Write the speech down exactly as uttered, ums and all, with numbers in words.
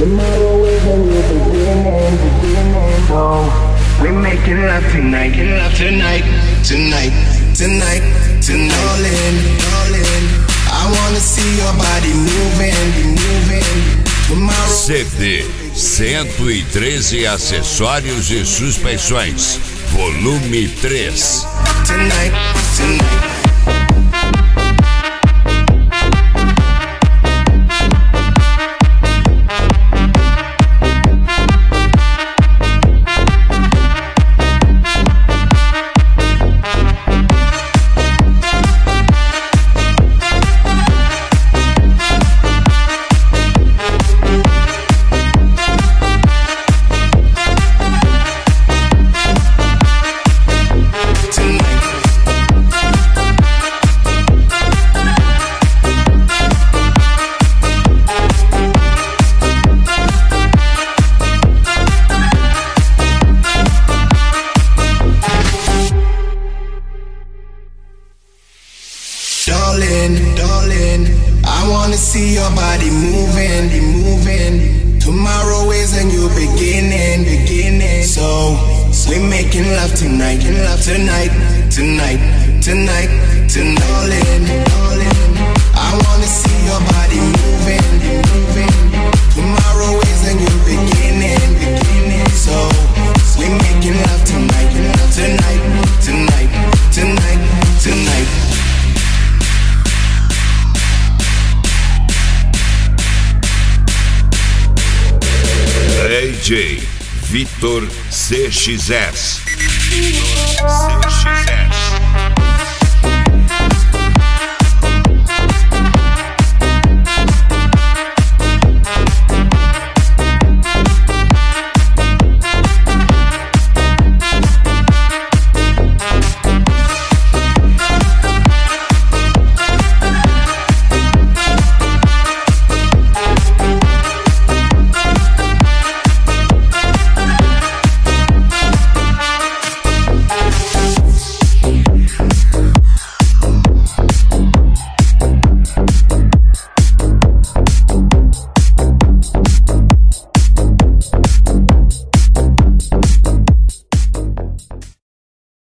Tomorrow is a new beginning, beginning. So we making love tonight, making love tonight, tonight, tonight, tonight. Darling, darling, I wanna see your body moving, moving. Tomorrow. C D cento e treze Acessórios e Suspensões, volume três. Tonight, tonight. Darling, darling, I wanna see your body moving, moving. Tomorrow is a new beginning, beginning. So we making love tonight, making love tonight, tonight, tonight, tonight. Darling, darling, I wanna see your body moving, moving. Tomorrow is a new beginning, beginning. So we making love tonight, making love tonight, tonight, tonight, tonight. D J Vitor C X S. C X S.